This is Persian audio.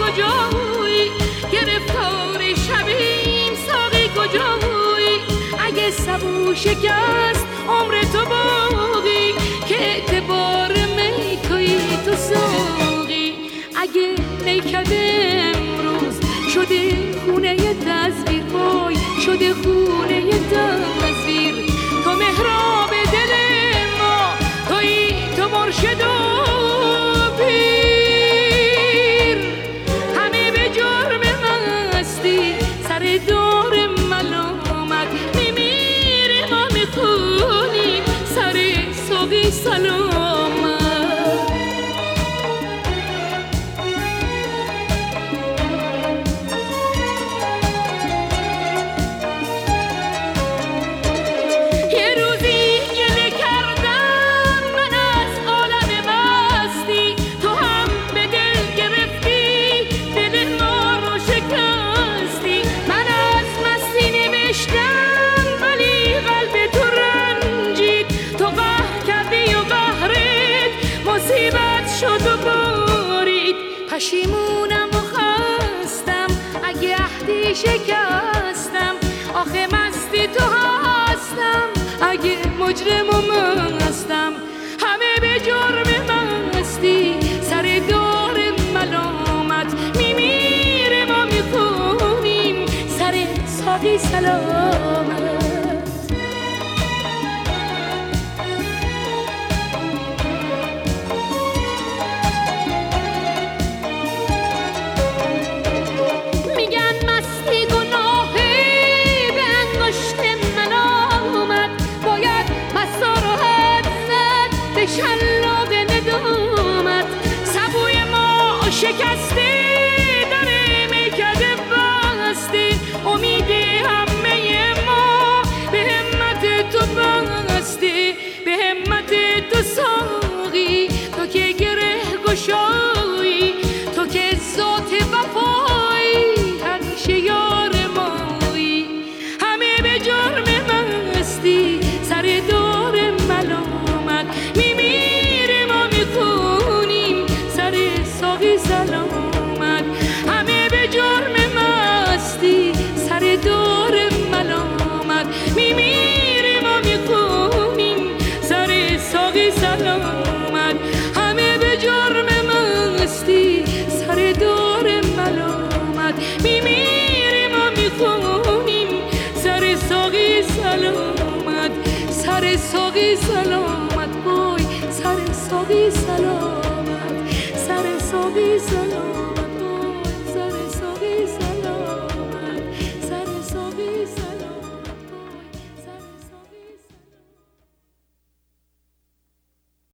کجایی، گرفتار شبیم ساقی کجایی. اگه سبو شکست عمر تو باقی، که اعتبار می توی تو ساقی. اگه نیکد امروز شده خونه تصویر، وای شده خونه تصویر. تو محراب دل ما، تویی تو مرشد و پیر. همه به جرم مستی سر دار ملامت میمیره، ما میخونیم سر ساقی سلامت. پشیمونم و خستم اگه عهدی شکستم، آخه مستی تو هستم اگه مجرم و مستم. همه به جرم مستی سر دار ملامت میمیره، ما میخونیم سر ساقی سلامت. شلاق ندامت سبوی ما شکسته، داره میکده بسته. امید همه ما به همت تو بسته، به همت تو ساقی. تو که گره گشایی، تو که ذات وفایی، همیشه یار مایی. همه به جرم مستی سر دار ملامت میمیره، ما میخونیم سر ساقی سلامت. همه به جرم مستی سر دار ملامت میمیره، ما میخونیم سر ساقی سلامت. همه به جرم مستی سر دار ملامت میمیره، ما میخونیم سر ساقی سلامت. سر ساقی سلامت، وای سر ساقی سلامت، سر ساقی سلامت.